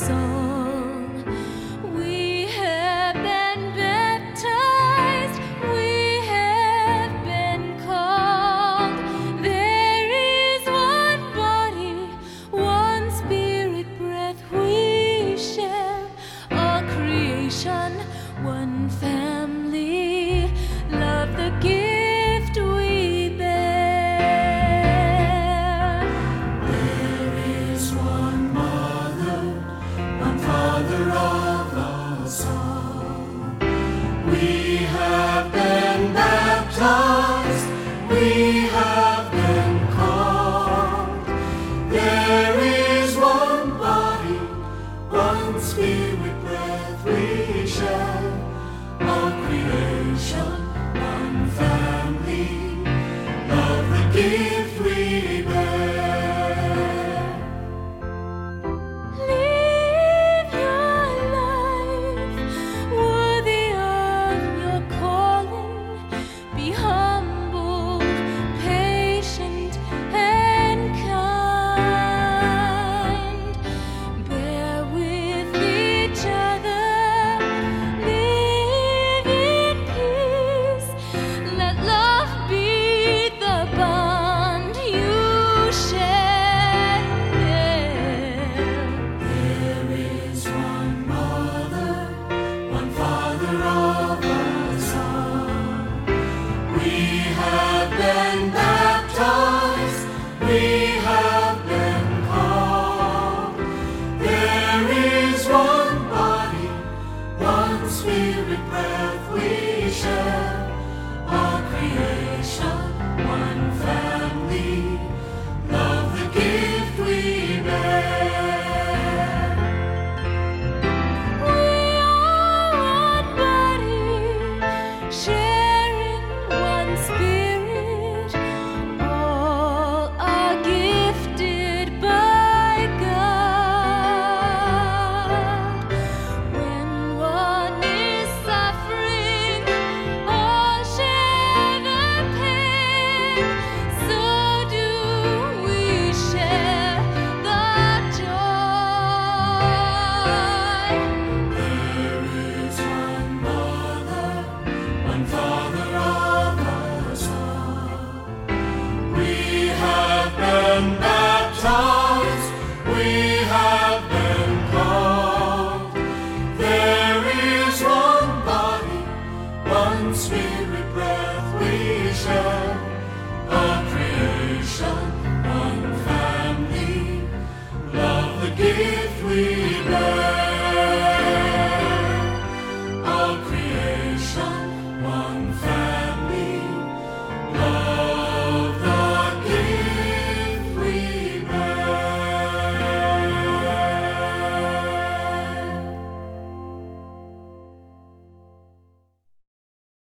song. We have been baptized, we have been called. There is one body, one spirit breath we share. All creation, one family, love the gift we bear. There is one mother, one father of us all. We have been baptized, we have been called. There is one body, one spirit breath we share. All creation, one family, love the gift we bear. Live your life worthy of your calling. Be humble, patient, and kind. Bear with each other. Live in peace. Let love be the bond you share. There is one mother, one father of us all. We have been baptized, we have been called. There is one body, one spirit breath we share. All creation, one family.